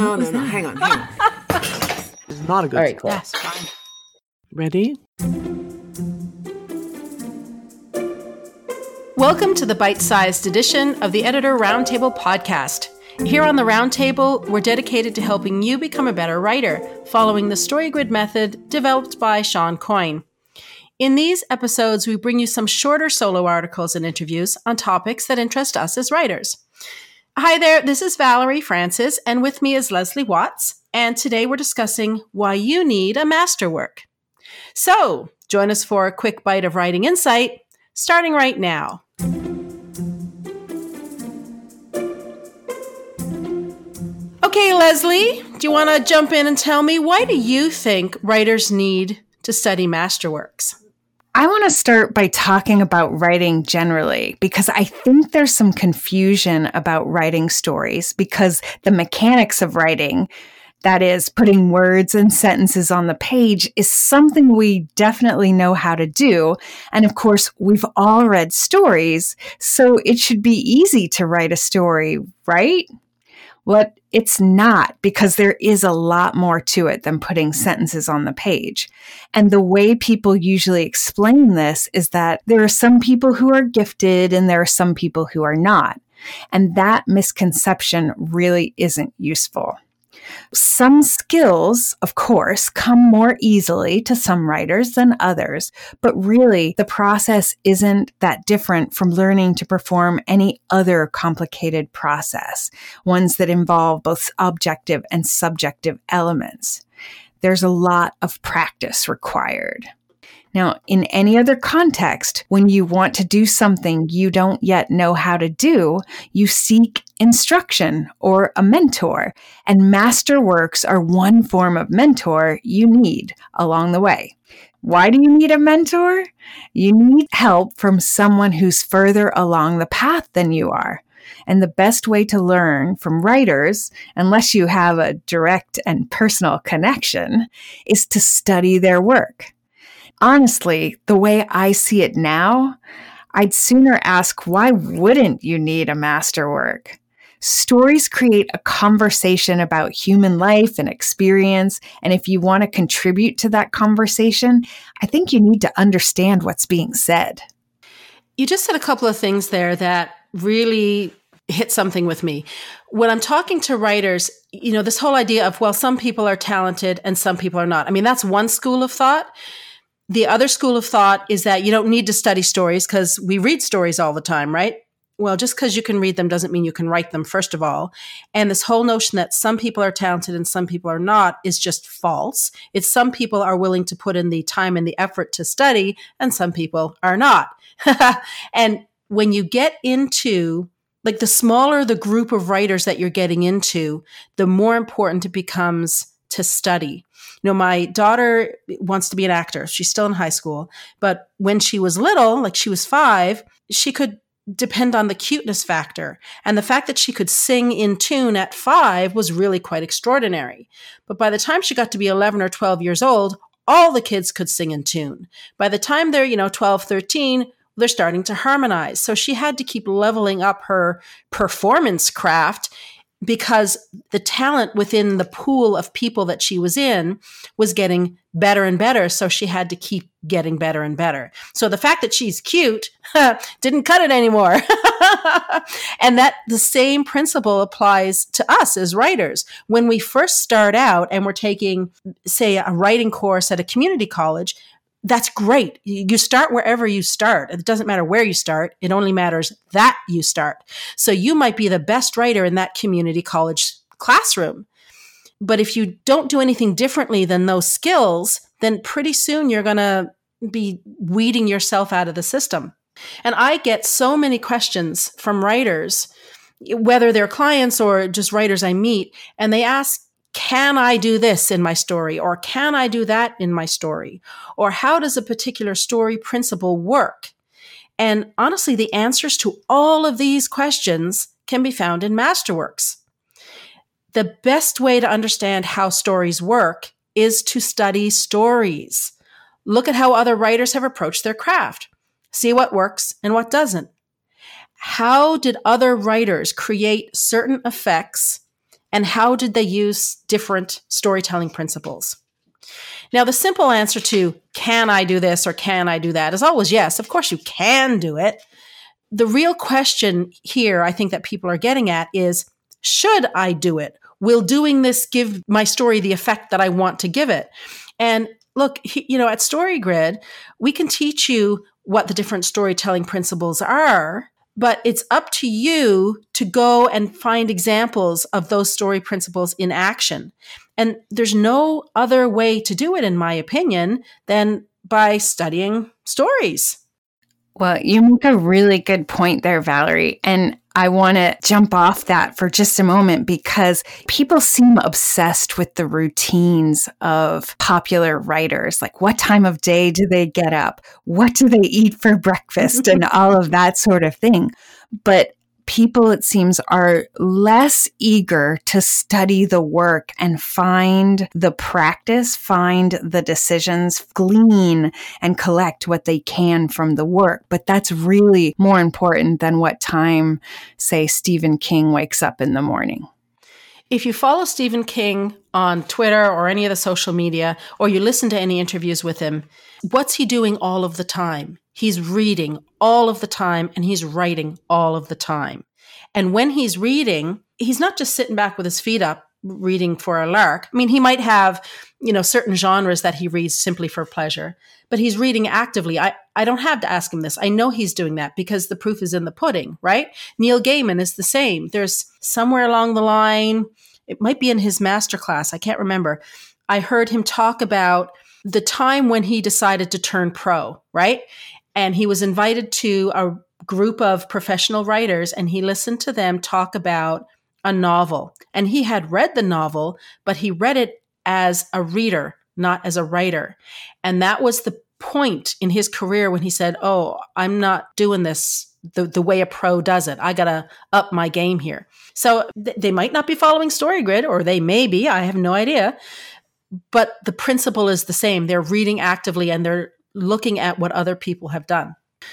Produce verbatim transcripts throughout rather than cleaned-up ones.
No, no, no. Hang on, hang on. This is not a good All right, cool. Yes, fine. Ready? Welcome to the bite-sized edition of the Editor Roundtable podcast. Here on the Roundtable, we're dedicated to helping you become a better writer, following the StoryGrid method developed by Sean Coyne. In these episodes, we bring you some shorter solo articles and interviews on topics that interest us as writers. Hi there, this is Valerie Francis, and with me is Leslie Watts, and today we're discussing why you need a masterwork. So, join us for a quick bite of writing insight, starting right now. Okay, Leslie, do you want to jump in and tell me, why do you think writers need to study masterworks? I want to start by talking about writing generally, because I think there's some confusion about writing stories, because the mechanics of writing, that is, putting words and sentences on the page, is something we definitely know how to do. And of course, we've all read stories, so it should be easy to write a story, right? Well, it's not, because there is a lot more to it than putting sentences on the page. And the way people usually explain this is that there are some people who are gifted and there are some people who are not. And that misconception really isn't useful. Some skills, of course, come more easily to some writers than others, but really the process isn't that different from learning to perform any other complicated process, ones that involve both objective and subjective elements. There's a lot of practice required. Now, in any other context, when you want to do something you don't yet know how to do, you seek instruction or a mentor, and masterworks are one form of mentor you need along the way. Why do you need a mentor? You need help from someone who's further along the path than you are. And the best way to learn from writers, unless you have a direct and personal connection, is to study their work. Honestly, the way I see it now, I'd sooner ask, why wouldn't you need a masterwork? Stories create a conversation about human life and experience, and if you want to contribute to that conversation, I think you need to understand what's being said. You just said a couple of things there that really hit something with me. When I'm talking to writers, you know, this whole idea of, well, some people are talented and some people are not. I mean, that's one school of thought. The other school of thought is that you don't need to study stories because we read stories all the time, right? Well, just because you can read them doesn't mean you can write them, first of all. And this whole notion that some people are talented and some people are not is just false. It's some people are willing to put in the time and the effort to study, and some people are not. And when you get into, like, the smaller the group of writers that you're getting into, the more important it becomes to study. You know, my daughter wants to be an actor. She's still in high school. But when she was little, like she was five, she could depend on the cuteness factor. And the fact that she could sing in tune at five was really quite extraordinary. But by the time she got to be eleven or twelve years old, all the kids could sing in tune. By the time they're, you know, twelve, thirteen, they're starting to harmonize. So she had to keep leveling up her performance craft, because the talent within the pool of people that she was in was getting better and better. So she had to keep getting better and better. So the fact that she's cute didn't cut it anymore. And that the same principle applies to us as writers. When we first start out and we're taking, say, a writing course at a community college, that's great. You start wherever you start. It doesn't matter where you start. It only matters that you start. So you might be the best writer in that community college classroom. But if you don't do anything differently than those skills, then pretty soon you're going to be weeding yourself out of the system. And I get so many questions from writers, whether they're clients or just writers I meet, and they ask, can I do this in my story? Or can I do that in my story? Or how does a particular story principle work? And honestly, the answers to all of these questions can be found in masterworks. The best way to understand how stories work is to study stories. Look at how other writers have approached their craft. See what works and what doesn't. How did other writers create certain effects And how did they use different storytelling principles? Now, the simple answer to can I do this or can I do that is always yes. Of course, you can do it. The real question here, I think that people are getting at is, should I do it? Will doing this give my story the effect that I want to give it? And look, you know, at StoryGrid, we can teach you what the different storytelling principles are, but it's up to you to go and find examples of those story principles in action. And there's no other way to do it, in my opinion, than by studying stories. Well, you make a really good point there, Valerie. And I want to jump off that for just a moment because people seem obsessed with the routines of popular writers. Like, what time of day do they get up? What do they eat for breakfast? And all of that sort of thing. But people, it seems, are less eager to study the work and find the practice, find the decisions, glean and collect what they can from the work. But that's really more important than what time, say, Stephen King wakes up in the morning. If you follow Stephen King on Twitter or any of the social media, or you listen to any interviews with him, what's he doing all of the time? He's reading all of the time and he's writing all of the time. And when he's reading, he's not just sitting back with his feet up reading for a lark. I mean, he might have, you know, certain genres that he reads simply for pleasure, but he's reading actively. I, I don't have to ask him this. I know he's doing that because the proof is in the pudding, right? Neil Gaiman is the same. There's somewhere along the line, it might be in his masterclass, I can't remember. I heard him talk about the time when he decided to turn pro, right? And he was invited to a group of professional writers and he listened to them talk about a novel. And he had read the novel, but he read it as a reader, not as a writer. And that was the point in his career when he said, oh, I'm not doing this the, the way a pro does it. I got to up my game here. So th- they might not be following StoryGrid, or they may be, I have no idea. But the principle is the same. They're reading actively and they're looking at what other people have done.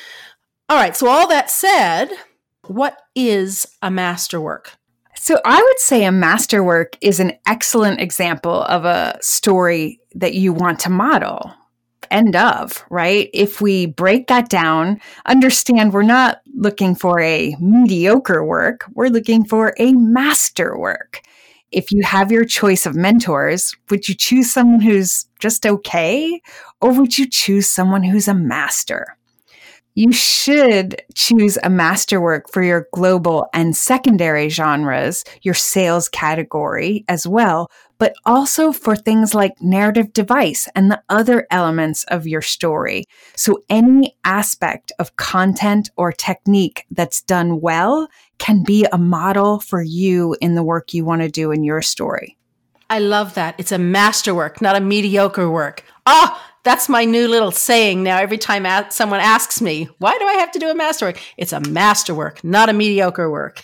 All right. So all that said, what is a masterwork? So I would say a masterwork is an excellent example of a story that you want to model. End of, right? If we break that down, understand we're not looking for a mediocre work. We're looking for a masterwork. If you have your choice of mentors, would you choose someone who's just okay? Or would you choose someone who's a master? You should choose a masterwork for your global and secondary genres, your sales category as well, but also for things like narrative device and the other elements of your story. So any aspect of content or technique that's done well can be a model for you in the work you want to do in your story. I love that. It's a masterwork, not a mediocre work. Ah, oh, that's my new little saying now. Every time someone asks me, why do I have to do a masterwork? It's a masterwork, not a mediocre work.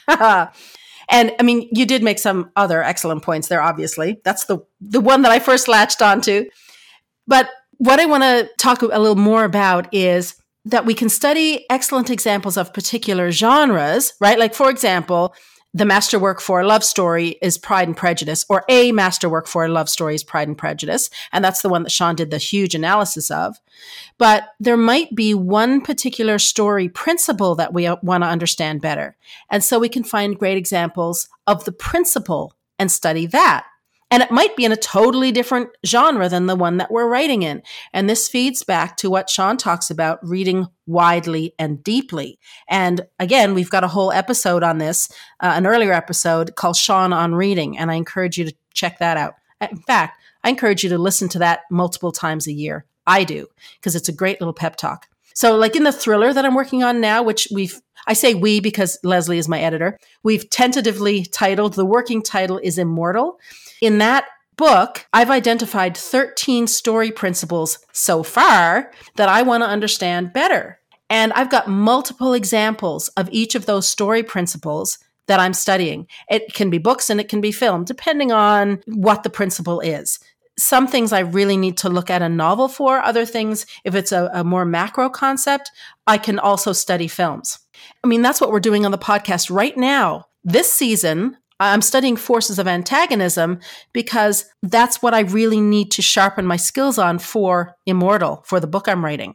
And I mean, you did make some other excellent points there, obviously. That's the, the one that I first latched onto. But what I want to talk a little more about is that we can study excellent examples of particular genres, right? Like, for example, the masterwork for a love story is Pride and Prejudice, or a masterwork for a love story is Pride and Prejudice. And that's the one that Sean did the huge analysis of. But there might be one particular story principle that we want to understand better. And so we can find great examples of the principle and study that. And it might be in a totally different genre than the one that we're writing in. And this feeds back to what Sean talks about, reading widely and deeply. And again, we've got a whole episode on this, uh, an earlier episode called Sean on Reading. And I encourage you to check that out. In fact, I encourage you to listen to that multiple times a year. I do, because it's a great little pep talk. So like in the thriller that I'm working on now, which we've, I say we because Leslie is my editor, we've tentatively titled, the working title is Immortal. In that book, I've identified thirteen story principles so far that I want to understand better. And I've got multiple examples of each of those story principles that I'm studying. It can be books and it can be film, depending on what the principle is. Some things I really need to look at a novel for. Other things, if it's a, a more macro concept, I can also study films. I mean, that's what we're doing on the podcast right now. This season, I'm studying forces of antagonism because that's what I really need to sharpen my skills on for Immortal, for the book I'm writing.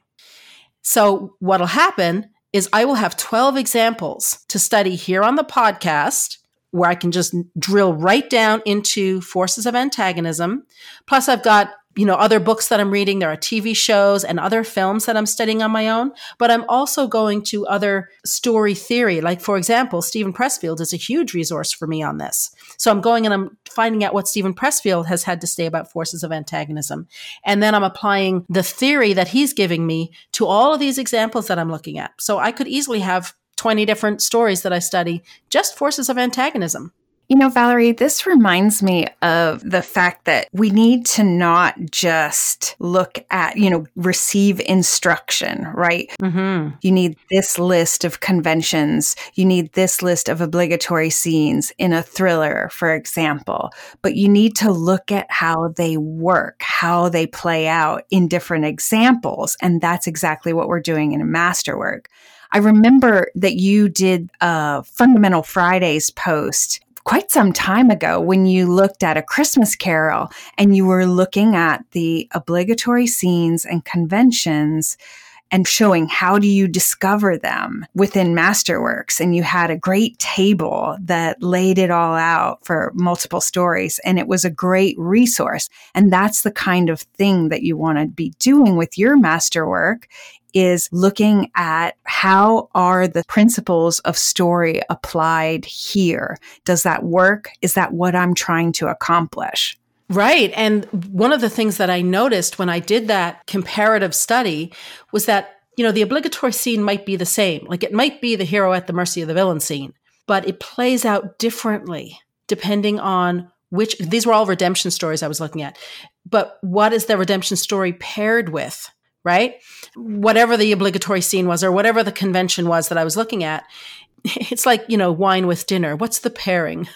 So what'll happen is I will have twelve examples to study here on the podcast where I can just drill right down into forces of antagonism. Plus I've got, you know, other books that I'm reading. There are T V shows and other films that I'm studying on my own, but I'm also going to other story theory. Like, for example, Stephen Pressfield is a huge resource for me on this. So I'm going and I'm finding out what Stephen Pressfield has had to say about forces of antagonism. And then I'm applying the theory that he's giving me to all of these examples that I'm looking at. So I could easily have twenty different stories that I study, just forces of antagonism. You know, Valerie, this reminds me of the fact that we need to not just look at, you know, receive instruction, right? Mm-hmm. You need this list of conventions. You need this list of obligatory scenes in a thriller, for example. But you need to look at how they work, how they play out in different examples. And that's exactly what we're doing in a masterwork. I remember that you did a Fundamental Fridays post quite some time ago when you looked at A Christmas Carol and you were looking at the obligatory scenes and conventions and showing how do you discover them within Masterworks. And you had a great table that laid it all out for multiple stories. And it was a great resource. And that's the kind of thing that you want to be doing with your masterwork, is looking at how are the principles of story applied here? Does that work? Is that what I'm trying to accomplish? Right. And one of the things that I noticed when I did that comparative study was that, you know, the obligatory scene might be the same. Like, it might be the hero at the mercy of the villain scene, but it plays out differently depending on which, these were all redemption stories I was looking at, but what is the redemption story paired with? Right? Whatever the obligatory scene was or whatever the convention was that I was looking at, it's like, you know, wine with dinner. What's the pairing?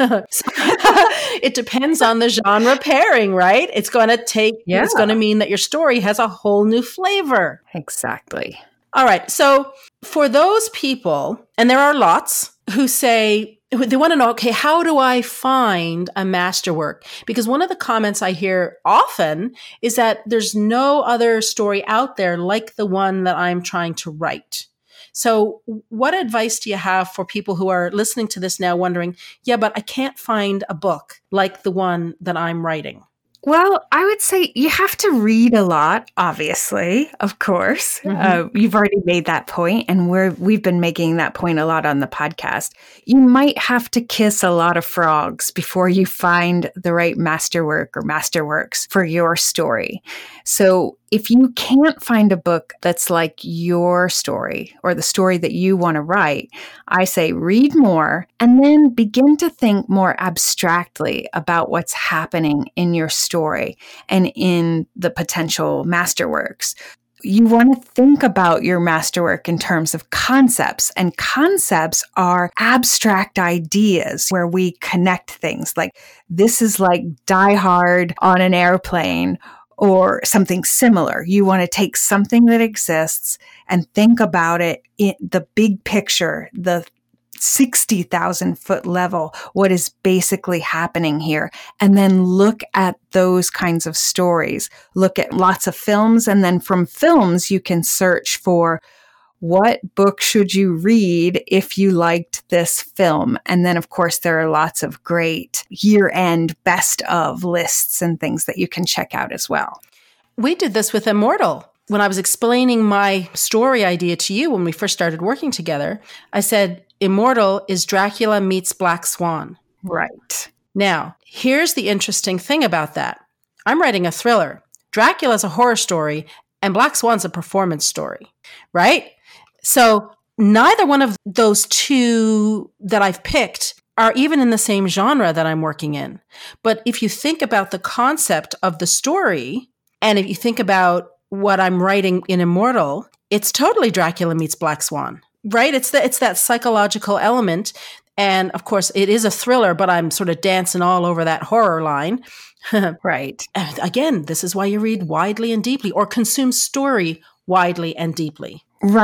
It depends on the genre pairing, right? It's going to take, yeah. It's going to mean that your story has a whole new flavor. Exactly. All right. So for those people, and there are lots who say, they want to know, okay, how do I find a masterwork? Because one of the comments I hear often is that there's no other story out there like the one that I'm trying to write. So what advice do you have for people who are listening to this now wondering, yeah, but I can't find a book like the one that I'm writing? Well, I would say you have to read a lot, obviously, of course. Mm-hmm. Uh, you've already made that point, and we're, we've been making that point a lot on the podcast. You might have to kiss a lot of frogs before you find the right masterwork or masterworks for your story. So if you can't find a book that's like your story or the story that you want to write, I say read more and then begin to think more abstractly about what's happening in your story and in the potential masterworks. You want to think about your masterwork in terms of concepts, and concepts are abstract ideas where we connect things. Like, this is like Die Hard on an airplane, or something similar. You want to take something that exists and think about it in the big picture, the sixty thousand foot level, what is basically happening here. And then look at those kinds of stories. Look at lots of films. And then from films, you can search for what book should you read if you liked this film? And then, of course, there are lots of great year-end best of lists and things that you can check out as well. We did this with Immortal. When I was explaining my story idea to you when we first started working together, I said, Immortal is Dracula meets Black Swan. Right. Now, here's the interesting thing about that. I'm writing a thriller. Dracula's a horror story, and Black Swan's a performance story, right? So neither one of those two that I've picked are even in the same genre that I'm working in. But if you think about the concept of the story, and if you think about what I'm writing in Immortal, it's totally Dracula meets Black Swan, right? It's the, it's that psychological element. And of course, it is a thriller, but I'm sort of dancing all over that horror line. Right. Again, this is why you read widely and deeply, or consume story widely and deeply. Right.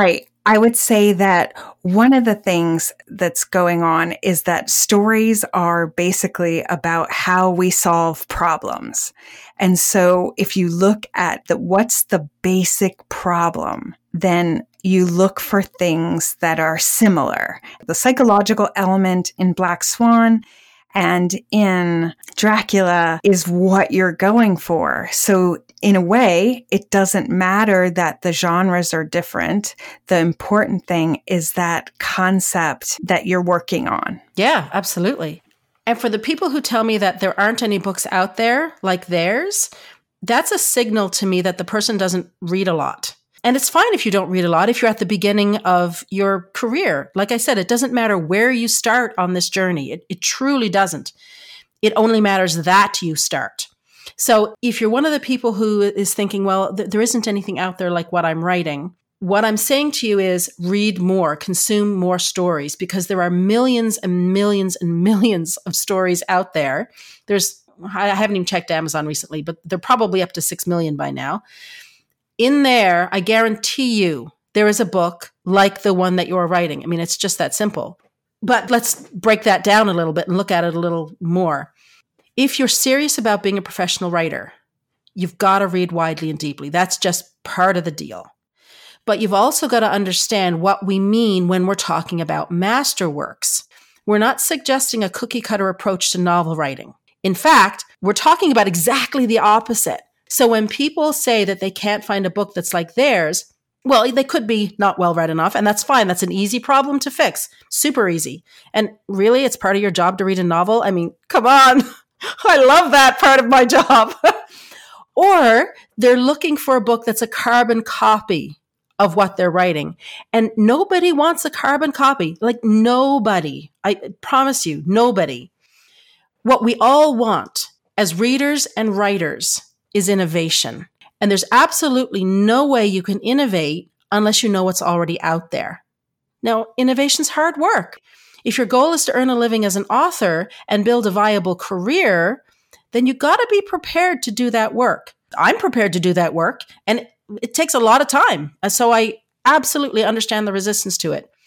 I would say that one of the things that's going on is that stories are basically about how we solve problems. And so if you look at the, what's the basic problem, then you look for things that are similar. The psychological element in Black Swan and in Dracula is what you're going for. So in a way, it doesn't matter that the genres are different. The important thing is that concept that you're working on. Yeah, absolutely. And for the people who tell me that there aren't any books out there like theirs, that's a signal to me that the person doesn't read a lot. And it's fine if you don't read a lot, if you're at the beginning of your career. Like I said, it doesn't matter where you start on this journey. It, it truly doesn't. It only matters that you start. So if you're one of the people who is thinking, well, th- there isn't anything out there like what I'm writing, what I'm saying to you is read more, consume more stories, because there are millions and millions and millions of stories out there. There's, I haven't even checked Amazon recently, but they're probably up to six million by now. In there, I guarantee you, there is a book like the one that you're writing. I mean, it's just that simple. But let's break that down a little bit and look at it a little more. If you're serious about being a professional writer, you've got to read widely and deeply. That's just part of the deal. But you've also got to understand what we mean when we're talking about masterworks. We're not suggesting a cookie cutter approach to novel writing. In fact, we're talking about exactly the opposite. So when people say that they can't find a book that's like theirs, well, they could be not well read enough, and that's fine. That's an easy problem to fix. Super easy. And really, it's part of your job to read a novel? I mean, come on. I love that part of my job. Or they're looking for a book that's a carbon copy of what they're writing. And nobody wants a carbon copy. Like nobody. I promise you, nobody. What we all want as readers and writers is innovation. And there's absolutely no way you can innovate unless you know what's already out there. Now, innovation's hard work. If your goal is to earn a living as an author and build a viable career, then you got to be prepared to do that work. I'm prepared to do that work, and it, it takes a lot of time. And so I absolutely understand the resistance to it.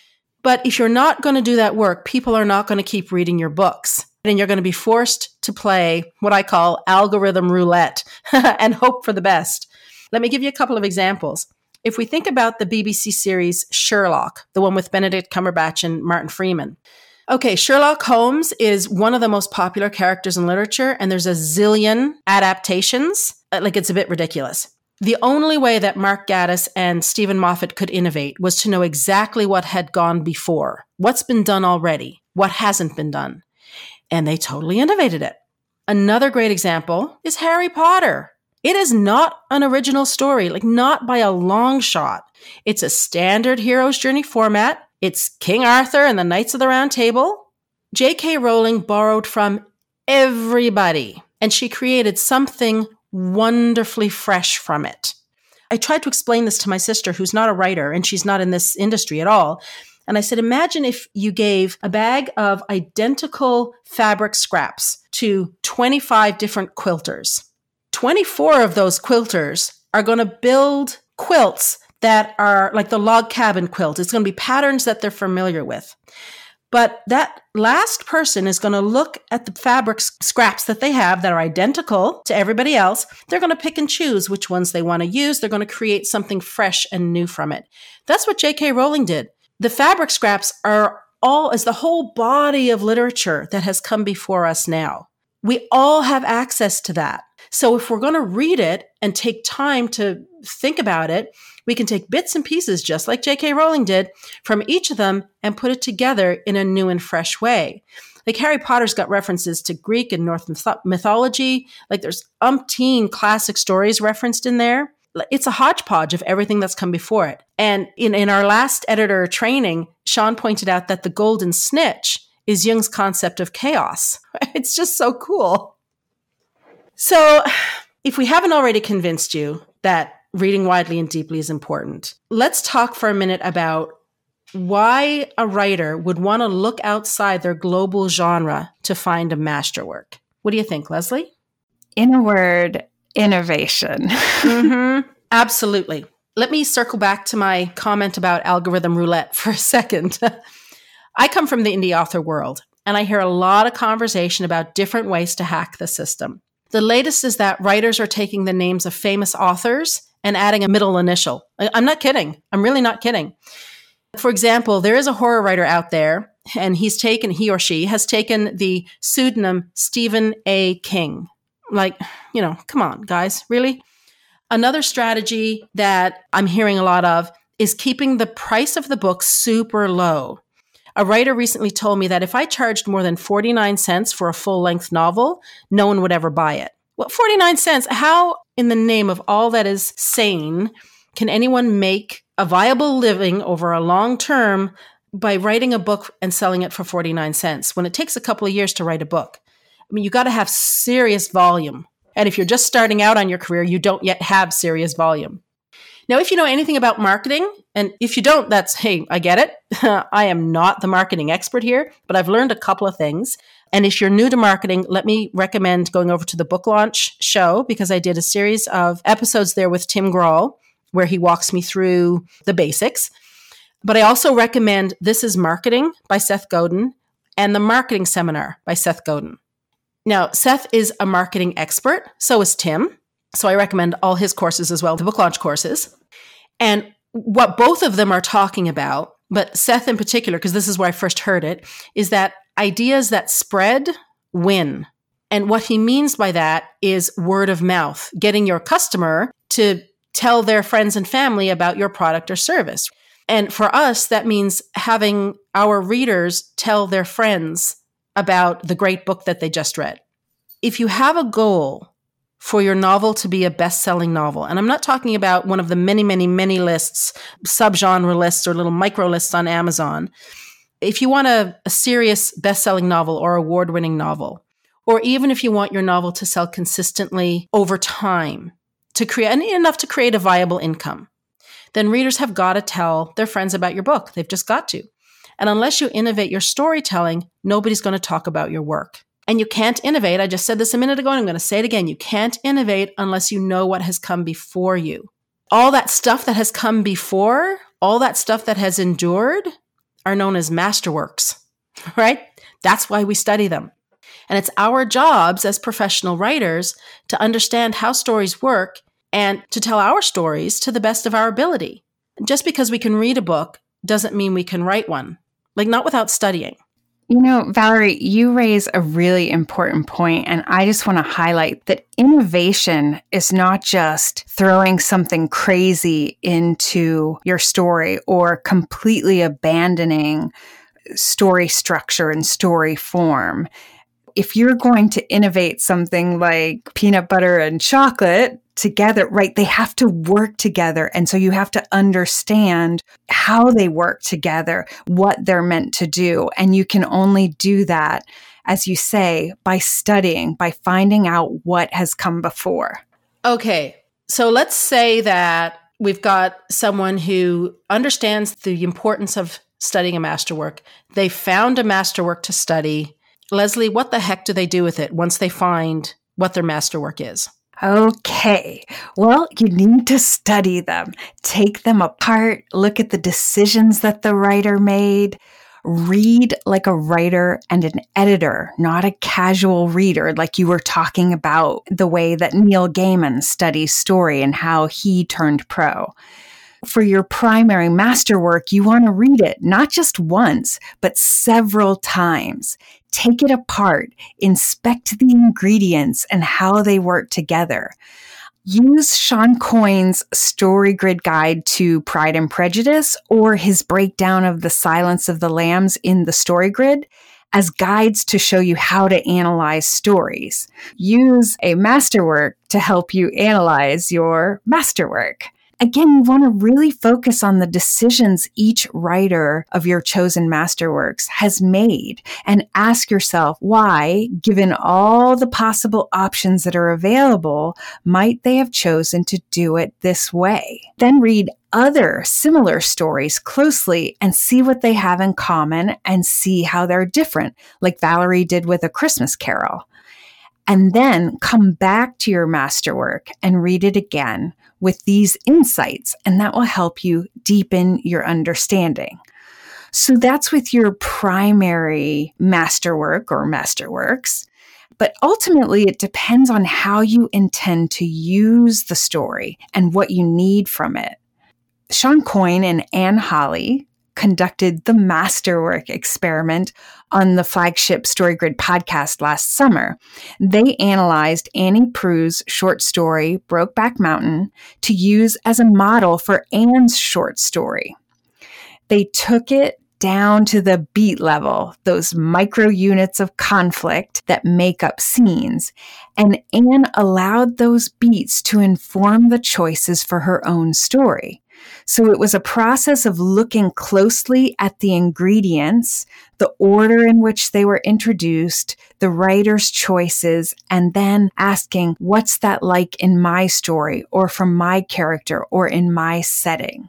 But if you're not going to do that work, people are not going to keep reading your books. And you're going to be forced to play what I call algorithm roulette and hope for the best. Let me give you a couple of examples. If we think about the B B C series Sherlock, the one with Benedict Cumberbatch and Martin Freeman. Okay, Sherlock Holmes is one of the most popular characters in literature, and there's a zillion adaptations. Like, it's a bit ridiculous. The only way that Mark Gatiss and Stephen Moffat could innovate was to know exactly what had gone before, what's been done already, what hasn't been done. And they totally innovated it. Another great example is Harry Potter. It is not an original story, like not by a long shot. It's a standard hero's journey format. It's King Arthur and the Knights of the Round Table. J K Rowling borrowed from everybody, and she created something wonderfully fresh from it. I tried to explain this to my sister, who's not a writer, and she's not in this industry at all. And I said, imagine if you gave a bag of identical fabric scraps to twenty-five different quilters. twenty-four of those quilters are going to build quilts that are like the log cabin quilt. It's going to be patterns that they're familiar with. But that last person is going to look at the fabric scraps that they have that are identical to everybody else. They're going to pick and choose which ones they want to use. They're going to create something fresh and new from it. That's what J K Rowling did. The fabric scraps are all as the whole body of literature that has come before us now. We all have access to that. So if we're going to read it and take time to think about it, we can take bits and pieces, just like J K Rowling did, from each of them and put it together in a new and fresh way. Like Harry Potter's got references to Greek and Norse myth- mythology. Like there's umpteen classic stories referenced in there. It's a hodgepodge of everything that's come before it. And in, in our last editor training, Sean pointed out that the golden snitch is Jung's concept of chaos. It's just so cool. So if we haven't already convinced you that reading widely and deeply is important, let's talk for a minute about why a writer would want to look outside their global genre to find a masterwork. What do you think, Leslie? In a word, innovation. Mm-hmm. Absolutely. let me circle back to my comment about algorithm roulette for a second. I come from the indie author world, and I hear a lot of conversation about different ways to hack the system. The latest is that writers are taking the names of famous authors and adding a middle initial. I'm not kidding. I'm really not kidding. For example, there is a horror writer out there, and he's taken, he or she has taken the pseudonym Stephen A. King. Like, you know, come on, guys, really? Another strategy that I'm hearing a lot of is keeping the price of the book super low. A writer recently told me that if I charged more than forty-nine cents for a full-length novel, no one would ever buy it. Well, forty-nine cents, how in the name of all that is sane can anyone make a viable living over a long term by writing a book and selling it for forty-nine cents when it takes a couple of years to write a book? I mean, you got to have serious volume. And if you're just starting out on your career, you don't yet have serious volume. Now, if you know anything about marketing, and if you don't, that's, hey, I get it. I am not the marketing expert here, but I've learned a couple of things. And if you're new to marketing, let me recommend going over to the Book Launch show, because I did a series of episodes there with Tim Grahl, where he walks me through the basics. But I also recommend This is Marketing by Seth Godin and The Marketing Seminar by Seth Godin. Now, Seth is a marketing expert. So is Tim. So I recommend all his courses as well, the Book Launch courses. And what both of them are talking about, but Seth in particular, because this is where I first heard it, is that ideas that spread win. And what he means by that is word of mouth, getting your customer to tell their friends and family about your product or service. And for us, that means having our readers tell their friends about the great book that they just read. If you have a goal for your novel to be a best-selling novel, and I'm not talking about one of the many, many, many lists, subgenre lists or little micro lists on Amazon. If you want a, a serious best-selling novel or award-winning novel, or even if you want your novel to sell consistently over time, to create and enough to create a viable income, then readers have got to tell their friends about your book. They've just got to. And unless you innovate your storytelling, nobody's going to talk about your work. And you can't innovate. I just said this a minute ago, and I'm going to say it again. You can't innovate unless you know what has come before you. All that stuff that has come before, all that stuff that has endured are known as masterworks, right? That's why we study them. And it's our jobs as professional writers to understand how stories work and to tell our stories to the best of our ability. Just because we can read a book doesn't mean we can write one, like not without studying. You know, Valerie, you raise a really important point, and I just want to highlight that innovation is not just throwing something crazy into your story or completely abandoning story structure and story form. If you're going to innovate something like peanut butter and chocolate together, right, they have to work together. And so you have to understand how they work together, what they're meant to do. And you can only do that, as you say, by studying, by finding out what has come before. Okay. So let's say that we've got someone who understands the importance of studying a masterwork. They found a masterwork to study. Leslie, what the heck do they do with it once they find what their masterwork is? Okay, well, you need to study them, take them apart, look at the decisions that the writer made, read like a writer and an editor, not a casual reader, like you were talking about the way that Neil Gaiman studies story and how he turned pro. For your primary masterwork, you want to read it not just once, but several times. Take it apart, inspect the ingredients and how they work together. Use Sean Coyne's Story Grid Guide to Pride and Prejudice or his breakdown of The Silence of the Lambs in the Story Grid as guides to show you how to analyze stories. Use a masterwork to help you analyze your masterwork. Again, you want to really focus on the decisions each writer of your chosen masterworks has made and ask yourself why, given all the possible options that are available, might they have chosen to do it this way? Then read other similar stories closely and see what they have in common and see how they're different, like Valerie did with A Christmas Carol. And then come back to your masterwork and read it again with these insights, and that will help you deepen your understanding. So that's with your primary masterwork or masterworks. But ultimately, it depends on how you intend to use the story and what you need from it. Sean Coyne and Anne Hawley conducted the Masterwork experiment on the flagship StoryGrid podcast last summer. They analyzed Annie Proulx's short story, Brokeback Mountain, to use as a model for Anne's short story. They took it down to the beat level, those micro units of conflict that make up scenes, and Anne allowed those beats to inform the choices for her own story. So it was a process of looking closely at the ingredients, the order in which they were introduced, the writer's choices, and then asking, what's that like in my story or from my character or in my setting?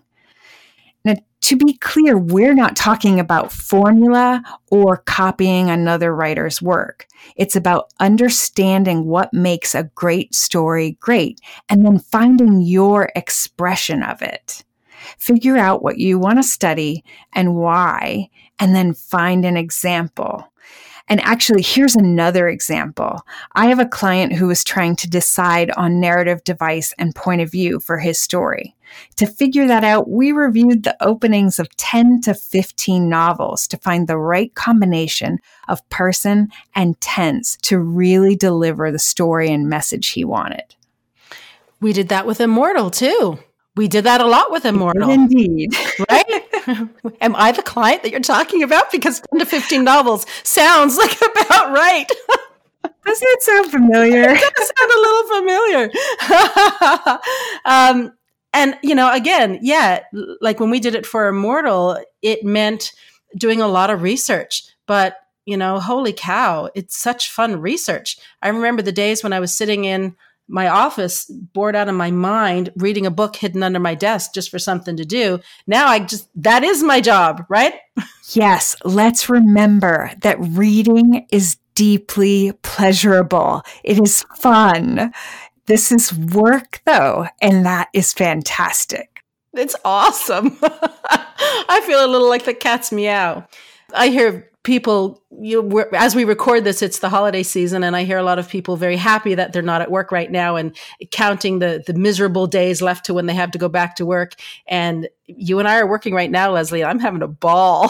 Now, to be clear, we're not talking about formula or copying another writer's work. It's about understanding what makes a great story great and then finding your expression of it. Figure out what you want to study and why, and then find an example. And actually, here's another example. I have a client who was trying to decide on narrative device and point of view for his story. To figure that out, we reviewed the openings of ten to fifteen novels to find the right combination of person and tense to really deliver the story and message he wanted. We did that with Immortal, too. We did that a lot with Immortal. Indeed. Right? Am I the client that you're talking about? Because ten to fifteen novels sounds like about right. Doesn't it sound familiar? It does sound a little familiar. um, and, you know, again, yeah, like when we did it for Immortal, it meant doing a lot of research. But, you know, holy cow, it's such fun research. I remember the days when I was sitting in my office, bored out of my mind, reading a book hidden under my desk just for something to do. Now I just, that is my job, right? Yes, let's remember that reading is deeply pleasurable. It is fun. This is work, though, and that is fantastic. It's awesome. I feel a little like the cat's meow. I hear people, you, as we record this, it's the holiday season, and I hear a lot of people very happy that they're not at work right now and counting the, the miserable days left to when they have to go back to work. And you and I are working right now, Leslie. I'm having a ball.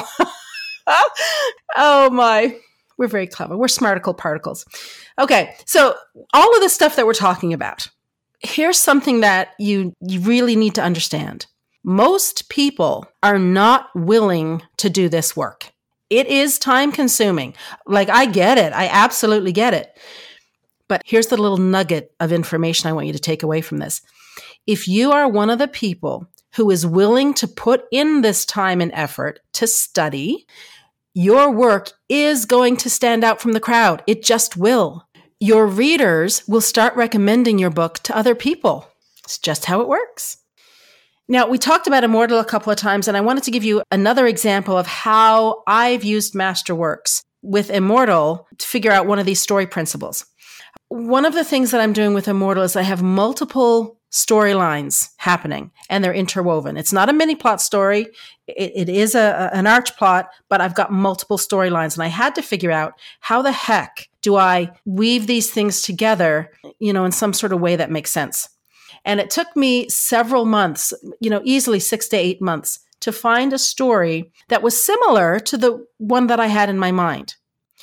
Oh my. We're very clever. We're smarticle particles. Okay. So all of the stuff that we're talking about, here's something that you, you really need to understand. Most people are not willing to do this work. It is time consuming. Like, I get it. I absolutely get it. But here's the little nugget of information I want you to take away from this. If you are one of the people who is willing to put in this time and effort to study, your work is going to stand out from the crowd. It just will. Your readers will start recommending your book to other people. It's just how it works. Now, we talked about Immortal a couple of times, and I wanted to give you another example of how I've used Masterworks with Immortal to figure out one of these story principles. One of the things that I'm doing with Immortal is I have multiple storylines happening, and they're interwoven. It's not a mini plot story. It, it is a, an arch plot, but I've got multiple storylines, and I had to figure out how the heck do I weave these things together, you know, in some sort of way that makes sense. And it took me several months, you know, easily six to eight months to find a story that was similar to the one that I had in my mind.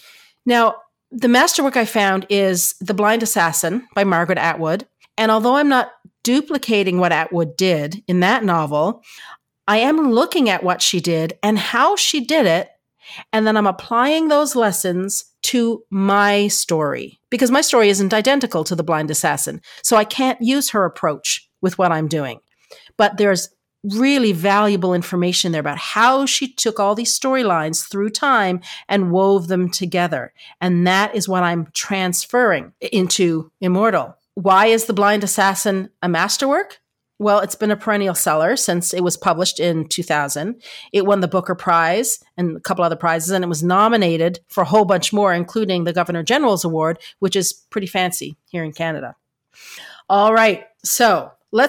Now, the masterwork I found is The Blind Assassin by Margaret Atwood. And although I'm not duplicating what Atwood did in that novel, I am looking at what she did and how she did it. And then I'm applying those lessons to my story, because my story isn't identical to The Blind Assassin. So I can't use her approach with what I'm doing. But there's really valuable information there about how she took all these storylines through time and wove them together. And that is what I'm transferring into Immortal. Why is The Blind Assassin a masterwork? Well, it's been a perennial seller since it was published in two thousand. It won the Booker Prize and a couple other prizes, and it was nominated for a whole bunch more, including the Governor General's Award, which is pretty fancy here in Canada. All right, so let's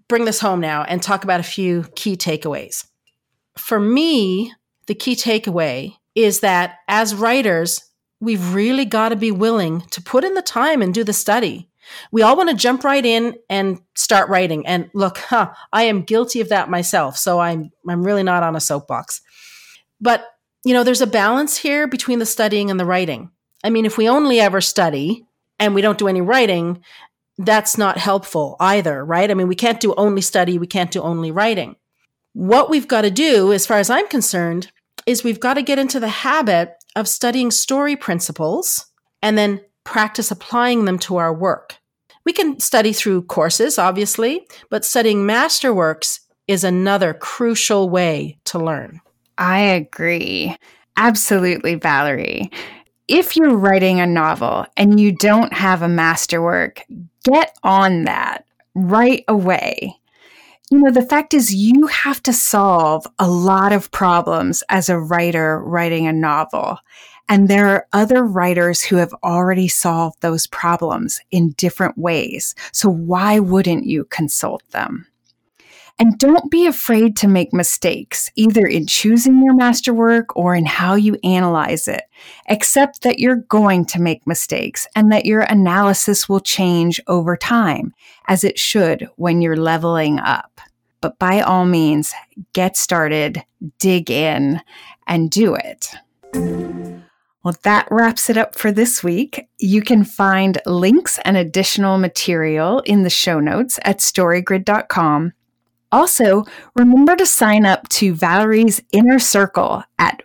bring this home now and talk about a few key takeaways. For me, the key takeaway is that as writers, we've really got to be willing to put in the time and do the study. We all want to jump right in and start writing. And look, huh, I am guilty of that myself. So I'm, I'm really not on a soapbox. But, you know, there's a balance here between the studying and the writing. I mean, if we only ever study and we don't do any writing, that's not helpful either, right? I mean, we can't do only study. We can't do only writing. What we've got to do, as far as I'm concerned, is we've got to get into the habit of studying story principles and then practice applying them to our work. We can study through courses, obviously, but studying masterworks is another crucial way to learn. I agree. Absolutely, Valerie. If you're writing a novel and you don't have a masterwork, get on that right away. You know, the fact is you have to solve a lot of problems as a writer writing a novel. And there are other writers who have already solved those problems in different ways. So why wouldn't you consult them? And don't be afraid to make mistakes, either in choosing your masterwork or in how you analyze it. Accept that you're going to make mistakes and that your analysis will change over time, as it should when you're leveling up. But by all means, get started, dig in, and do it. Well, that wraps it up for this week. You can find links and additional material in the show notes at storygrid dot com. Also, remember to sign up to Valerie's Inner Circle at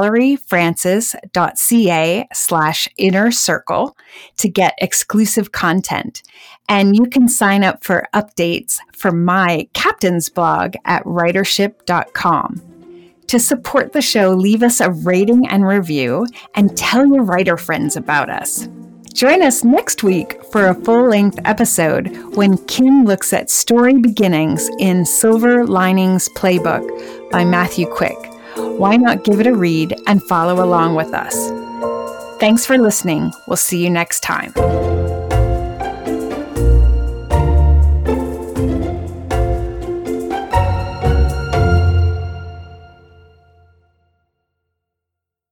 valeriefrancis.ca slash inner circle to get exclusive content. And you can sign up for updates for my captain's blog at writership dot com. To support the show, leave us a rating and review and tell your writer friends about us. Join us next week for a full-length episode when Kim looks at story beginnings in Silver Linings Playbook by Matthew Quick. Why not give it a read and follow along with us? Thanks for listening. We'll see you next time.